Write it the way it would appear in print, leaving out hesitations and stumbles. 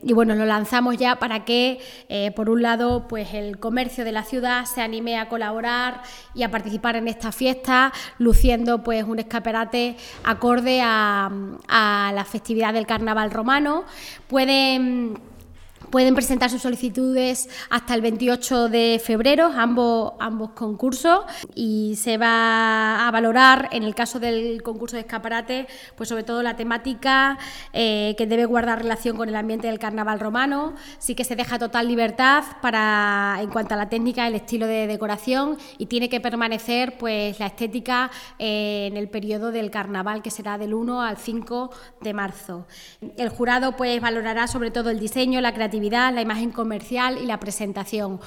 Y bueno, lo lanzamos ya para que, por un lado, pues el comercio de la ciudad se anime a colaborar y a participar en esta fiesta, luciendo pues un escaparate acorde a la festividad del Carnaval romano. Pueden presentar sus solicitudes hasta el 28 de febrero, ambos concursos, y se va a valorar, en el caso del concurso de escaparate, pues sobre todo la temática que debe guardar relación con el ambiente del carnaval romano. Sí que se deja total libertad en cuanto a la técnica, el estilo de decoración, y tiene que permanecer pues la estética en el periodo del carnaval, que será del 1 al 5 de marzo. El jurado pues valorará sobre todo el diseño, la creatividad, la imagen comercial y la presentación.